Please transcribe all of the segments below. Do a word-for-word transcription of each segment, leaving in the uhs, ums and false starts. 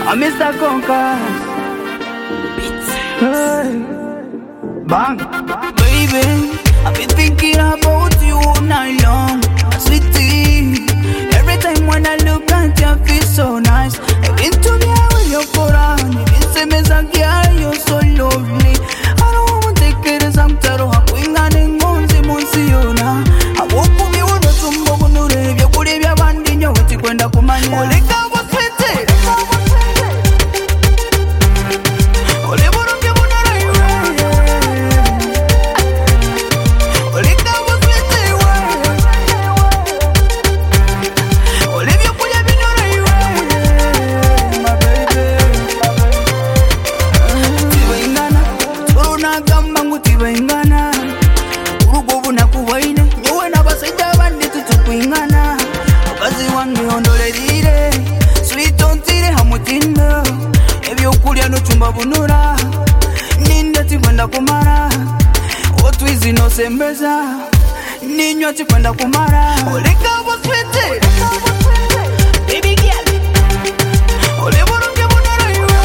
I'm Mister Conker. Hey. Bang. Baby, I've been thinking about you all night long. Sweetie, every time when I look at you, I feel so nice. I've been to me with your Quran. You've been saying me some girl, you're so lovely. I don't want to take it as I'm tired of going on and on, say Monsiona. I woke up, you want to tumble on the rave. You could have your band in your way to go and come on. Only God was sweetie. Only one of you would not right. Only God was sweetie. Only you could have been right, my baby. Tibaingana, Corona gamba ngutibaingana. Urugobu na kuwaine, nyowe na basajja bandi tutukwingana. Mukazi wange ondolelire, sweet ontire hamutindo. Ebyokulya nochumba bunura, ninda tikwenda kumara. Otwizi nosembeza, ninywa tikwenda kumara. Oleka boswete, baby girl. Ole boronge bunura iwe.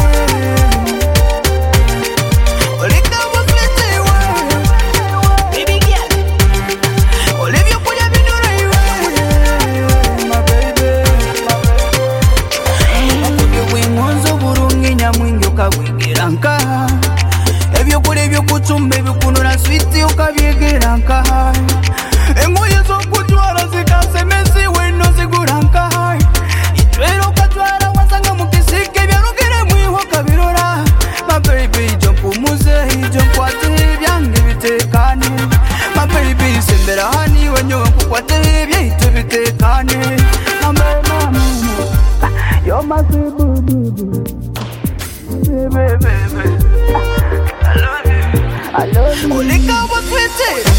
Oleka boswete iwe, baby girl. Ole byokulya binura iwe, my baby. Makuge bw'ingonzo burungi nyamwingi ukabwegera nka. Ebyokulya ebyokucumba ebikunura switi ukabyegera nka. Engoye z'okujwara zikasemezi weno zigura nka. Itwero ukajwara wasanga mu kisike byarugire mwiho kabirora. My baby ijjo mpumuze ijjo nkwate byange bitekane. My baby sembera hani wenyewe nkukwate byaitu bitekane. Mama mama you're my sweet boo boo boo. Baby baby I love you I love you. Only God was sweetie.